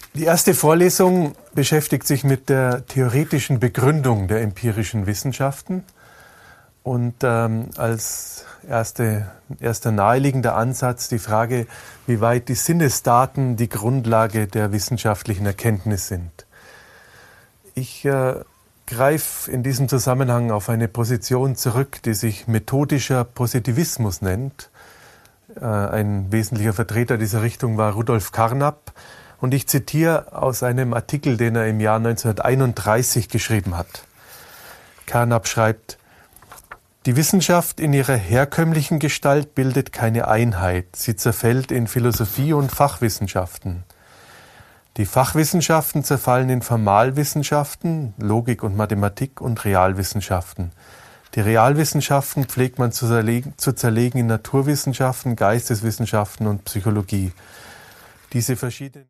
Die erste Vorlesung beschäftigt sich mit der theoretischen Begründung der empirischen Wissenschaften und als erster naheliegender Ansatz die Frage, wie weit die Sinnesdaten die Grundlage der wissenschaftlichen Erkenntnis sind. Ich greife in diesem Zusammenhang auf eine Position zurück, die sich methodischer Positivismus nennt. Ein wesentlicher Vertreter dieser Richtung war Rudolf Carnap. Und ich zitiere aus einem Artikel, den er im Jahr 1931 geschrieben hat. Carnap schreibt: Die Wissenschaft in ihrer herkömmlichen Gestalt bildet keine Einheit. Sie zerfällt in Philosophie und Fachwissenschaften. Die Fachwissenschaften zerfallen in Formalwissenschaften, Logik und Mathematik und Realwissenschaften. Die Realwissenschaften pflegt man zu zerlegen in Naturwissenschaften, Geisteswissenschaften und Psychologie. Diese verschiedenen